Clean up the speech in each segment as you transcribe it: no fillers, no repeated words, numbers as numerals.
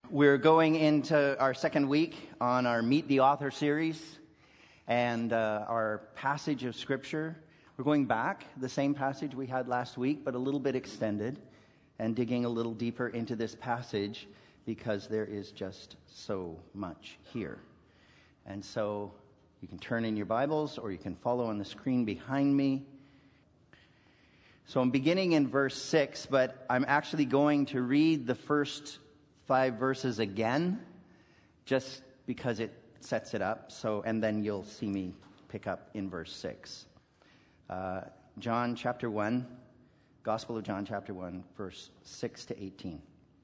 We're going into our second week on our Meet the Author series and our passage of Scripture. We're going back, the same passage we had last week, but a little bit extended and digging a little deeper into this passage because there is just so much here. And so you can turn in your Bibles or you can follow on the screen behind me. So I'm beginning in verse 6, but I'm actually going to read the first 5 verses again, just because it sets it up. And then you'll see me pick up in verse 6. John chapter 1, Gospel of John chapter 1, verse 6 to 18.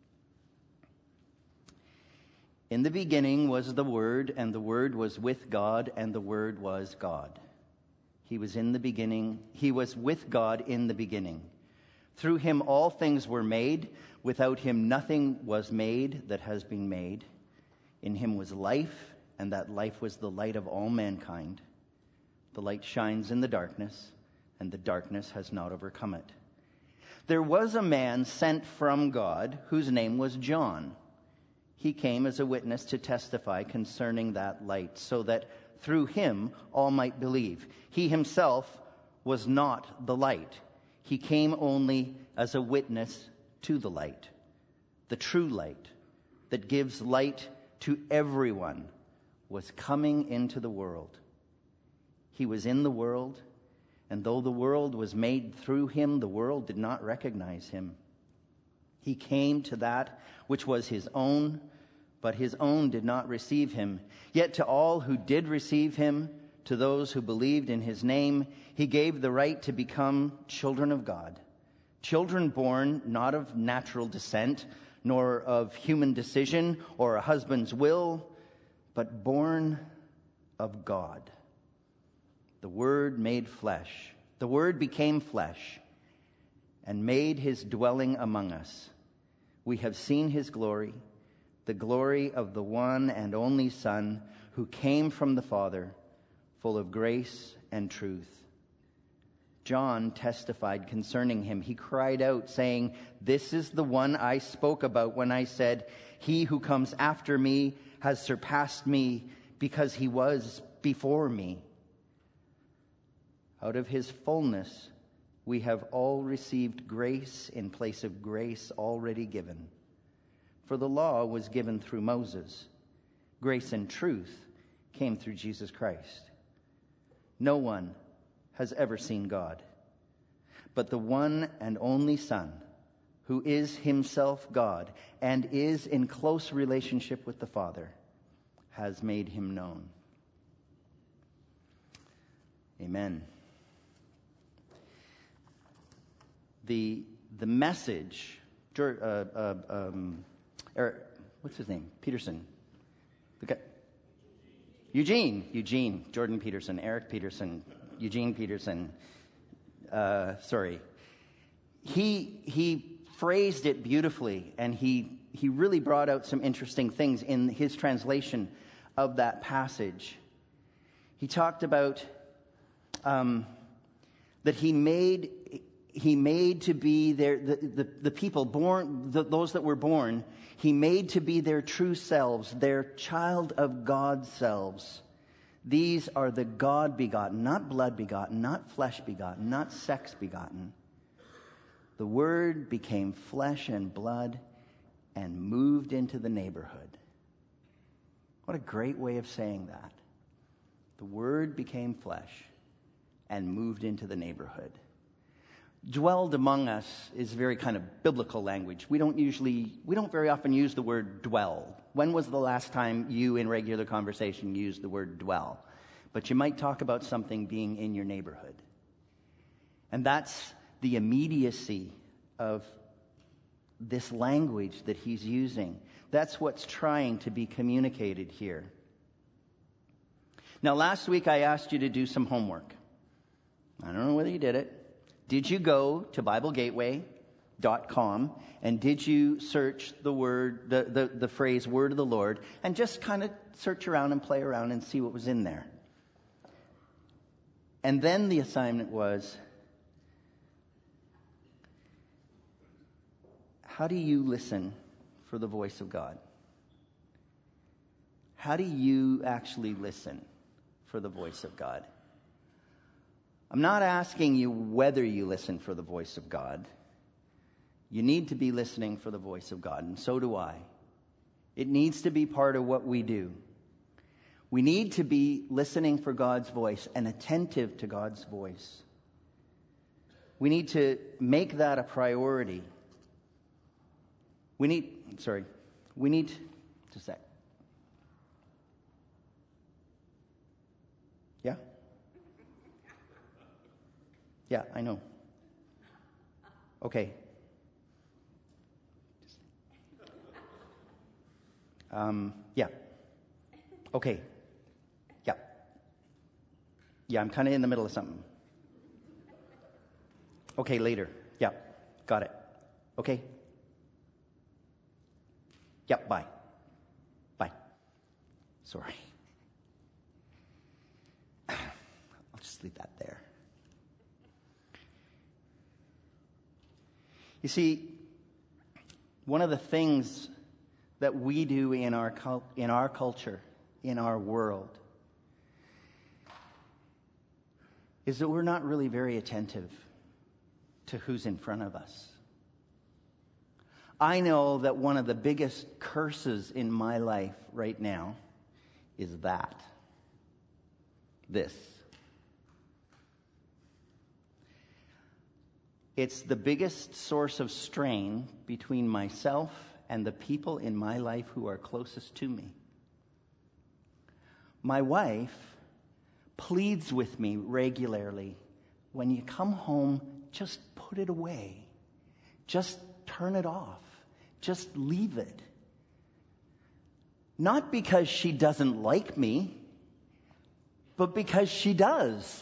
In the beginning was the Word, and the Word was with God, and the Word was God. He was with God in the beginning. Through him all things were made. Without him nothing was made that has been made. In him was life, and that life was the light of all mankind. The light shines in the darkness, and the darkness has not overcome it. There was a man sent from God whose name was John. He came as a witness to testify concerning that light, so that through him all might believe. He himself was not the light. He came only as a witness to the light, the true light that gives light to everyone, was coming into the world. He was in the world, and though the world was made through him, the world did not recognize him. He came to that which was his own, but his own did not receive him. Yet to all who did receive him, to those who believed in his name, he gave the right to become children of God. Children born not of natural descent, nor of human decision or a husband's will, but born of God. The Word made flesh. The Word became flesh and made his dwelling among us. We have seen his glory, the glory of the one and only Son who came from the Father, full of grace and truth. John testified concerning him. He cried out, saying, "This is the one I spoke about when I said, 'He who comes after me has surpassed me because he was before me.' Out of his fullness we have all received grace in place of grace already given. For the law was given through Moses. Grace and truth came through Jesus Christ. No one has ever seen God, but the one and only Son, who is himself God and is in close relationship with the Father, has made him known." Amen. The message, what's his name? Peterson. The guy, Eugene, Jordan Peterson, Eric Peterson, Eugene Peterson. He phrased it beautifully, and he really brought out some interesting things in his translation of that passage. He talked about that he made to be the people born, those that were born, he made to be their true selves, their child of God selves. These are the God begotten, not blood begotten, not flesh begotten, not sex begotten. The Word became flesh and blood and moved into the neighborhood. What a great way of saying that. The Word became flesh and moved into the neighborhood. Dwelled among us is very kind of biblical language. We don't very often use the word dwell. When was the last time you in regular conversation used the word dwell? But you might talk about something being in your neighborhood. And that's the immediacy of this language that he's using. That's what's trying to be communicated here. Now, last week I asked you to do some homework. I don't know whether you did it. Did you go to BibleGateway.com and did you search the word, the phrase "Word of the Lord" and just kind of search around and play around and see what was in there? And then the assignment was, how do you listen for the voice of God? how do you actually listen for the voice of God? I'm not asking you whether you listen for the voice of God. You need to be listening for the voice of God, and so do I. It needs to be part of what we do. We need to be listening for God's voice and attentive to God's voice. We need to make that a priority. We need, just a sec. Yeah? Yeah, I know. Okay. Yeah. Okay. Yeah. Yeah, I'm kind of in the middle of something. Okay, later. Yeah, got it. Okay. Yep, bye. Bye. Sorry. I'll just leave that there. You see, one of the things that we do in our culture, in our world, is that we're not really very attentive to who's in front of us. I know that one of the biggest curses in my life right now is this. It's the biggest source of strain between myself and the people in my life who are closest to me. My wife pleads with me regularly, when you come home, just put it away. Just turn it off. Just leave it. Not because she doesn't like me, but because she does.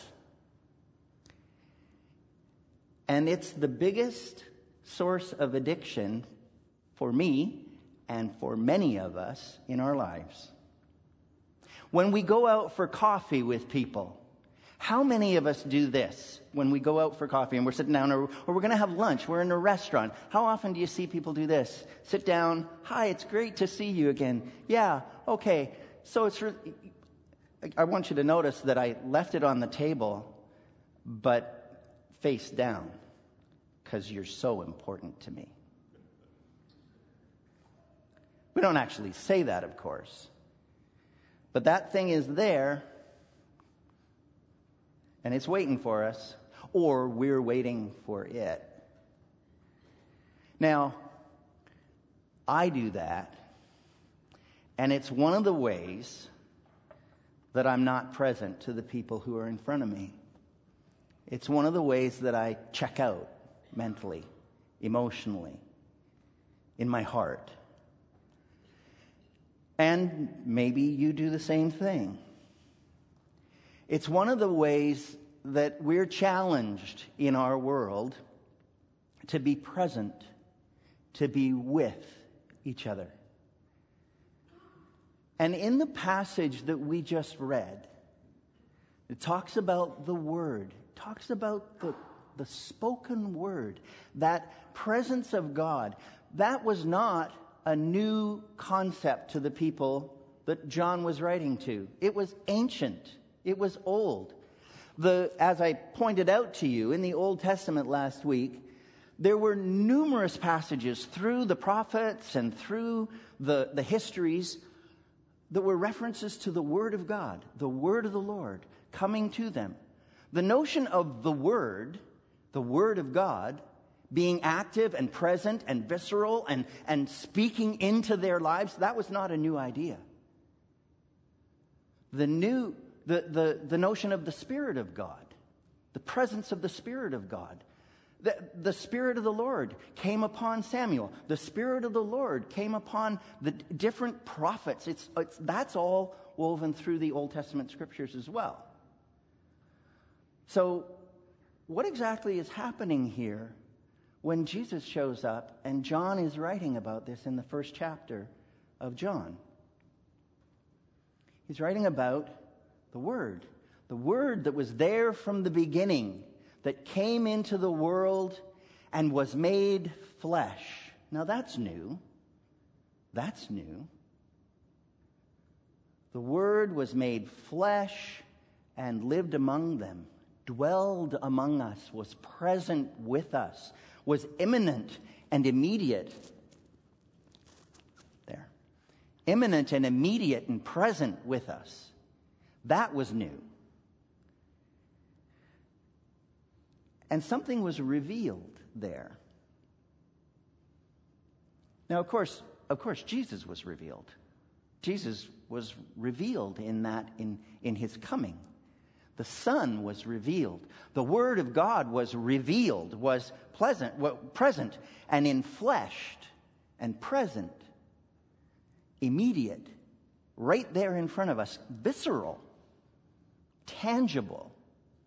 And it's the biggest source of addiction for me and for many of us in our lives. When we go out for coffee with people, how many of us do this when we go out for coffee and we're sitting down, or we're going to have lunch, we're in a restaurant? How often do you see people do this? Sit down, hi, it's great to see you again. Yeah, okay. So I want you to notice that I left it on the table, but face down, because you're so important to me. We don't actually say that, of course. But that thing is there, and it's waiting for us, or we're waiting for it. Now, I do that, and it's one of the ways that I'm not present to the people who are in front of me. It's one of the ways that I check out mentally, emotionally, in my heart. And maybe you do the same thing. It's one of the ways that we're challenged in our world to be present, to be with each other. And in the passage that we just read, it talks about the Word, it talks about the spoken Word, that presence of God. That was not a new concept to the people that John was writing to. It was ancient. It was old. As I pointed out to you in the Old Testament last week, there were numerous passages through the prophets and through the histories that were references to the Word of God, the Word of the Lord, coming to them. The notion of the Word of God, being active and present and visceral and speaking into their lives, that was not a new idea. The notion of the Spirit of God, the presence of the Spirit of God. The Spirit of the Lord came upon Samuel. The Spirit of the Lord came upon the different prophets. That's all woven through the Old Testament scriptures as well. So, what exactly is happening here when Jesus shows up and John is writing about this in the first chapter of John? He's writing about the Word that was there from the beginning, that came into the world and was made flesh. Now that's new. That's new. The Word was made flesh and lived among them, dwelled among us, was present with us, was imminent and immediate. There. Imminent and immediate and present with us. That was new. And something was revealed there. Now, of course, Jesus was revealed. Jesus was revealed in his coming. The Son was revealed. The Word of God was revealed, was present and enfleshed and present, immediate, right there in front of us, visceral, tangible.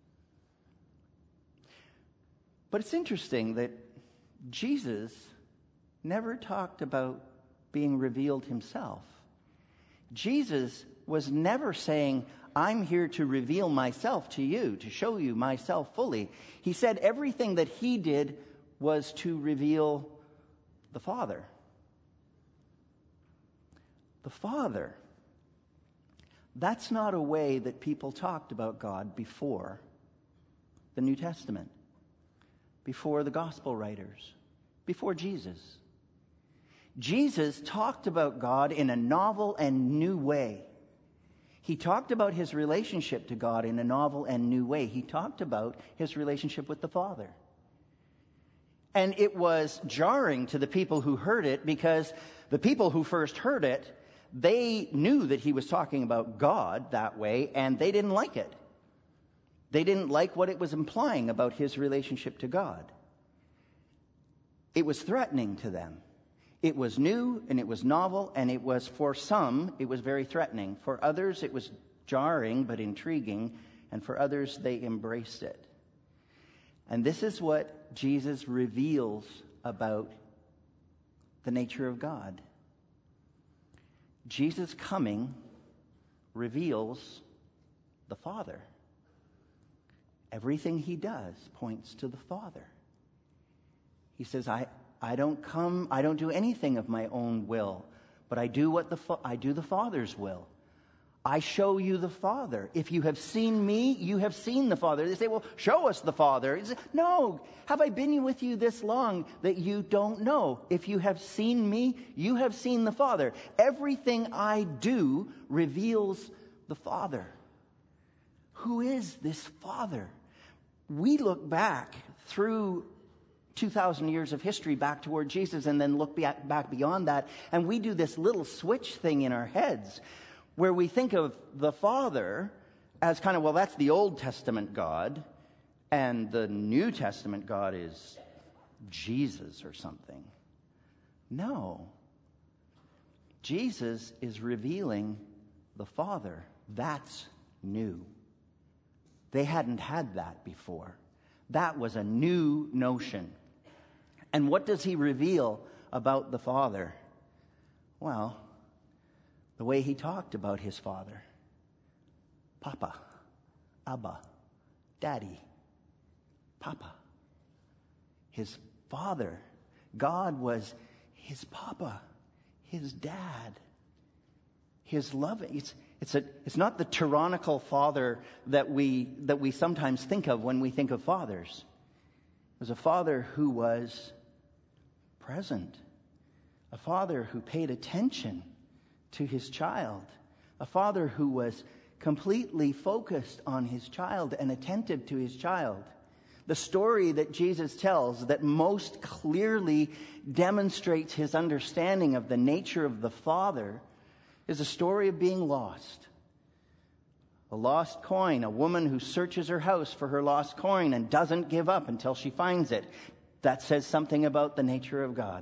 But it's interesting that Jesus never talked about being revealed himself. Jesus was never saying, I'm here to reveal myself to you, to show you myself fully. He said everything that he did was to reveal the Father. The Father. That's not a way that people talked about God before the New Testament, before the gospel writers, before Jesus. Jesus talked about God in a novel and new way. He talked about his relationship to God in a novel and new way. He talked about his relationship with the Father. And it was jarring to the people who heard it, because the people who first heard it, they knew that he was talking about God that way, and they didn't like it. They didn't like what it was implying about his relationship to God. It was threatening to them. It was new and it was novel, and it was, for some, it was very threatening. For others, it was jarring but intriguing, and for others, they embraced it. And this is what Jesus reveals about the nature of God. Jesus' coming reveals the Father. Everything he does points to the Father. He says, I don't do anything of my own will, but I do the Father's will. I show you the Father. If you have seen me, you have seen the Father. They say, well, show us the Father. He says, no, have I been with you this long that you don't know? If you have seen me, you have seen the Father. Everything I do reveals the Father. Who is this Father? We look back through 2,000 years of history back toward Jesus, and then look back beyond that, and we do this little switch thing in our heads where we think of the Father as kind of, well, that's the Old Testament God, and the New Testament God is Jesus or something. No. Jesus is revealing the Father. That's new. They hadn't had that before. That was a new notion. And what does he reveal about the Father? Well, the way he talked about his Father. Papa, Abba, Daddy, Papa. His Father. God was his Papa, his Dad, his loving. It's not the tyrannical father that we sometimes think of when we think of fathers. It was a father who was present, a father who paid attention to his child, a father who was completely focused on his child and attentive to his child. The story that Jesus tells that most clearly demonstrates his understanding of the nature of the Father is a story of being lost. A lost coin, a woman who searches her house for her lost coin and doesn't give up until she finds it. That says something about the nature of God.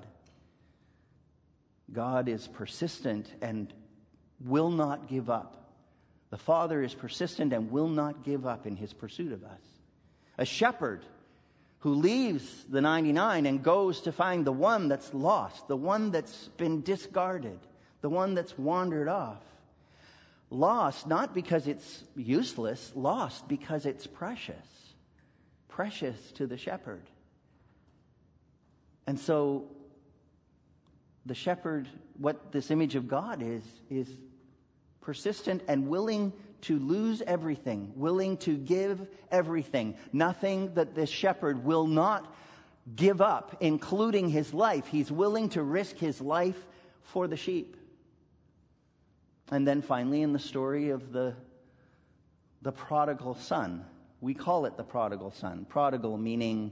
God is persistent and will not give up. The Father is persistent and will not give up in his pursuit of us. A shepherd who leaves the 99 and goes to find the one that's lost, the one that's been discarded, the one that's wandered off. Lost not because it's useless, lost because it's precious. Precious to the shepherd. And so the shepherd, what this image of God is persistent and willing to lose everything, willing to give everything. Nothing that this shepherd will not give up, including his life. He's willing to risk his life for the sheep. And then finally, in the story of the prodigal son, we call it the prodigal son. Prodigal meaning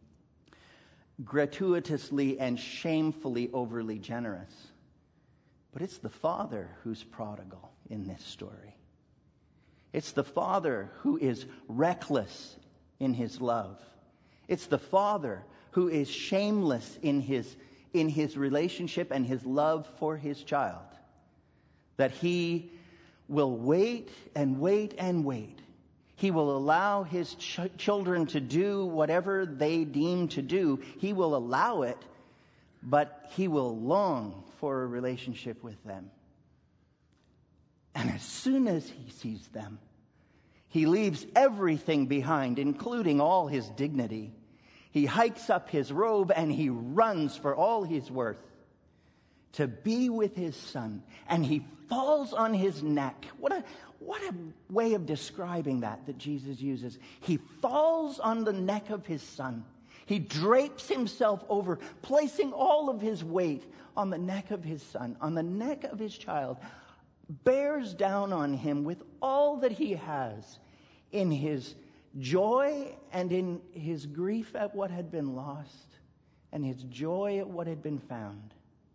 gratuitously and shamefully overly generous. But it's the father who's prodigal in this story. It's the father who is reckless in his love. It's the father who is shameless in his relationship and his love for his child. That he will wait and wait and wait. He will allow his children to do whatever they deem to do. He will allow it, but he will long for a relationship with them. And as soon as he sees them, he leaves everything behind, including all his dignity. He hikes up his robe and he runs for all he's worth to be with his son. And he falls on his neck. What a way of describing that Jesus uses. He falls on the neck of his son. He drapes himself over, placing all of his weight on the neck of his son, on the neck of his child, bears down on him with all that he has in his joy and in his grief at what had been lost and his joy at what had been found.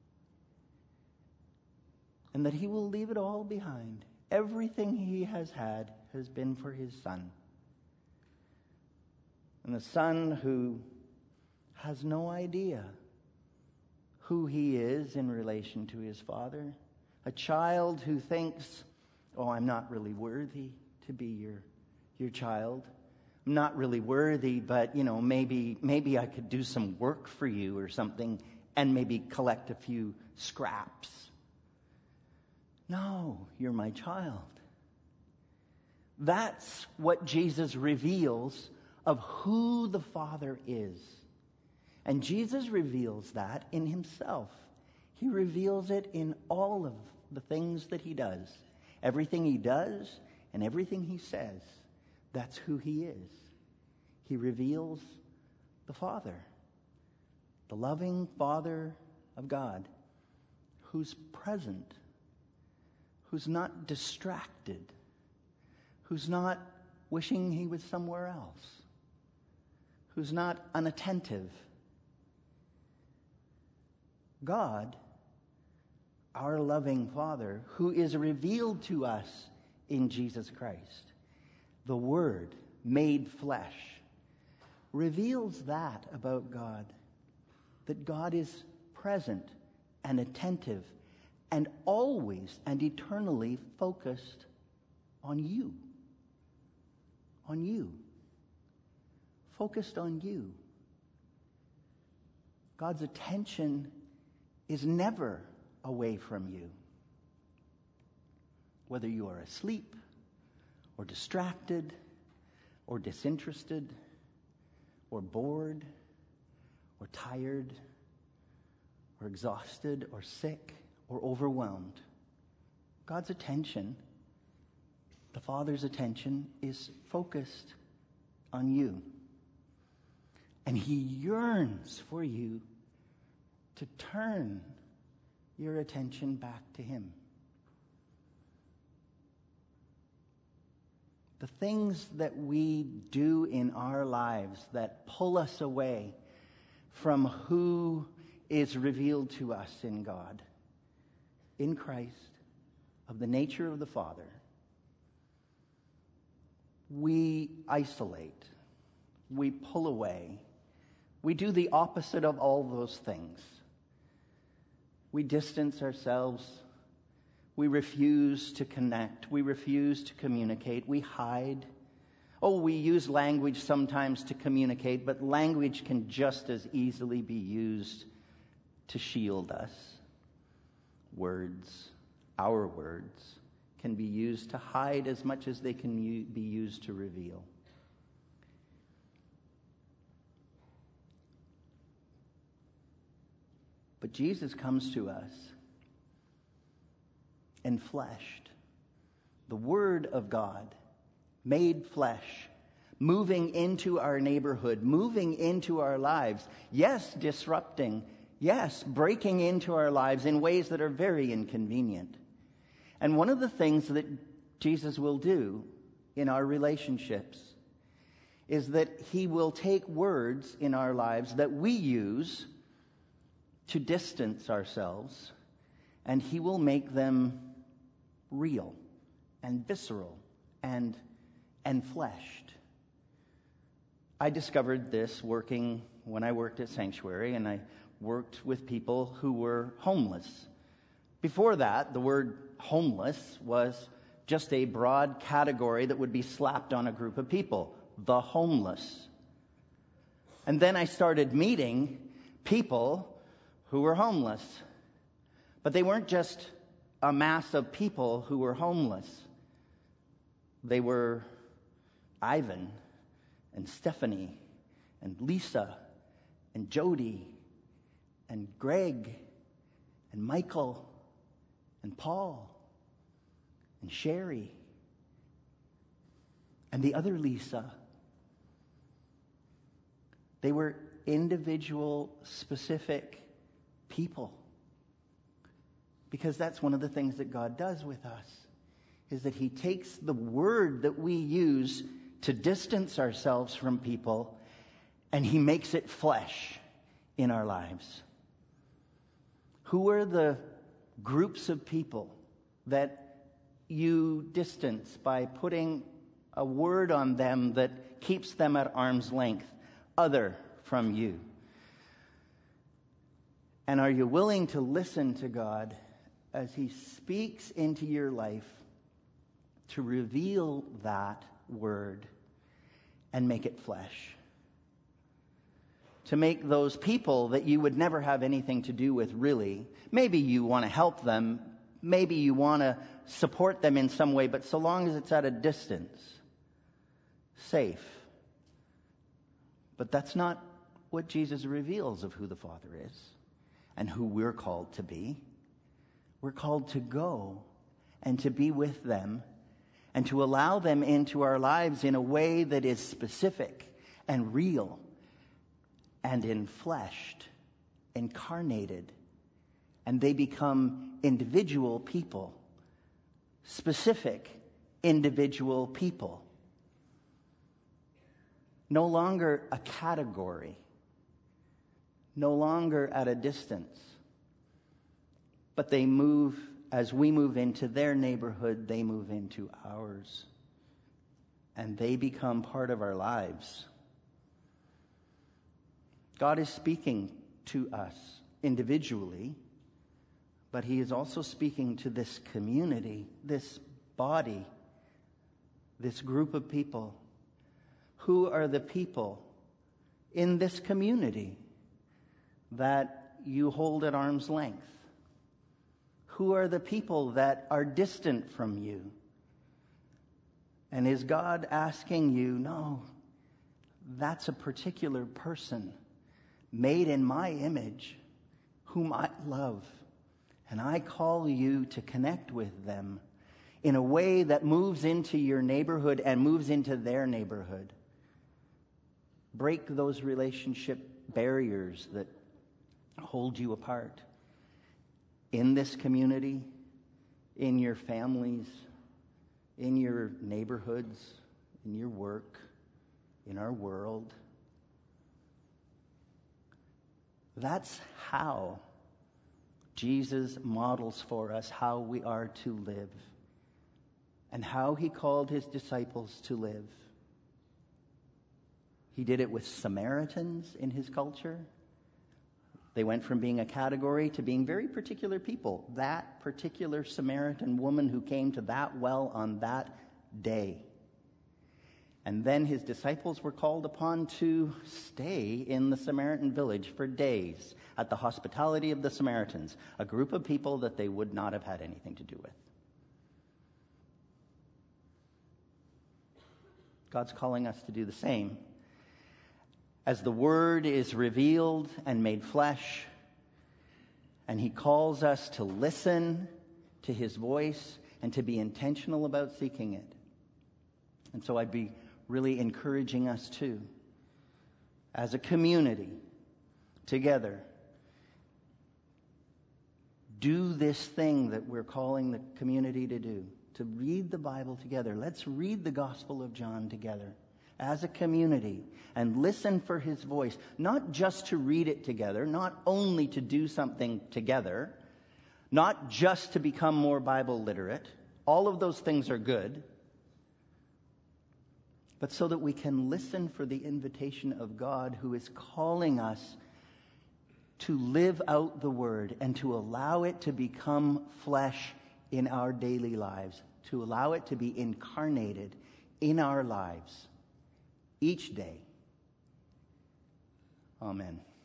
And that he will leave it all behind. Everything he has had has been for his son. And the son who has no idea who he is in relation to his father. A child who thinks, oh, I'm not really worthy to be your child. I'm not really worthy, but, maybe I could do some work for you or something and maybe collect a few scraps. No, you're my child. That's what Jesus reveals of who the Father is. And Jesus reveals that in himself. He reveals it in all of the things that he does. Everything he does and everything he says, that's who he is. He reveals the Father, the loving Father of God, who's present, who's not distracted, who's not wishing he was somewhere else, who's not unattentive. God, our loving Father, who is revealed to us in Jesus Christ, the Word made flesh, reveals that about God, that God is present and attentive and always and eternally focused on you. On you. Focused on you. God's attention is never away from you. Whether you are asleep or distracted or disinterested or bored or tired or exhausted or sick or overwhelmed, God's attention, the Father's attention, is focused on you. And he yearns for you to turn your attention back to him. The things that we do in our lives that pull us away from who is revealed to us in God, in Christ, of the nature of the Father, we isolate, we pull away, we do the opposite of all those things. We distance ourselves. We refuse to connect. We refuse to communicate. We hide. Oh, we use language sometimes to communicate, but language can just as easily be used to shield us. Words, our words, can be used to hide as much as they can be used to reveal. But Jesus comes to us enfleshed, The Word of God, made flesh, moving into our neighborhood, moving into our lives. Yes, disrupting. Yes, breaking into our lives in ways that are very inconvenient. And one of the things that Jesus will do in our relationships is that he will take words in our lives that we use to distance ourselves, and he will make them real and visceral and fleshed. I discovered this working when I worked at Sanctuary, and I worked with people who were homeless. Before that, the word homeless was just a broad category that would be slapped on a group of people, the homeless. And then I started meeting people who were homeless. But they weren't just a mass of people who were homeless. They were Ivan and Stephanie and Lisa and Jody and Greg and Michael and Paul and Sherry and the other Lisa. They were individual, specific people. Because that's one of the things that God does with us, is that he takes the word that we use to distance ourselves from people, and he makes it flesh in our lives. Who are the groups of people that you distance by putting a word on them that keeps them at arm's length, other from you? And are you willing to listen to God as he speaks into your life to reveal that word and make it flesh? To make those people that you would never have anything to do with, really. Maybe you want to help them. Maybe you want to support them in some way, but so long as it's at a distance, safe. But that's not what Jesus reveals of who the Father is and who we're called to be. We're called to go and to be with them and to allow them into our lives in a way that is specific and real and enfleshed, incarnated, and they become individual people, specific individual people. No longer a category, no longer at a distance, but they move, as we move into their neighborhood, they move into ours, and they become part of our lives. God is speaking to us individually, but he is also speaking to this community, this body, this group of people. Who are the people in this community that you hold at arm's length? Who are the people that are distant from you? And is God asking you, no, that's a particular person made in my image, whom I love, and I call you to connect with them in a way that moves into your neighborhood and moves into their neighborhood. Break those relationship barriers that hold you apart. In this community, in your families, in your neighborhoods, in your work, in our world. That's how Jesus models for us how we are to live and how he called his disciples to live. He did it with Samaritans in his culture. They went from being a category to being very particular people. That particular Samaritan woman who came to that well on that day. And then his disciples were called upon to stay in the Samaritan village for days at the hospitality of the Samaritans, a group of people that they would not have had anything to do with. God's calling us to do the same. As the word is revealed and made flesh, and he calls us to listen to his voice and to be intentional about seeking it. And so I'd be really encouraging us too, as a community, together, do this thing that we're calling the community to do, to read the Bible together. Let's read the Gospel of John together as a community and listen for his voice, not just to read it together, not only to do something together, not just to become more Bible literate. All of those things are good, but so that we can listen for the invitation of God, who is calling us to live out the Word and to allow it to become flesh in our daily lives, to allow it to be incarnated in our lives each day. Amen.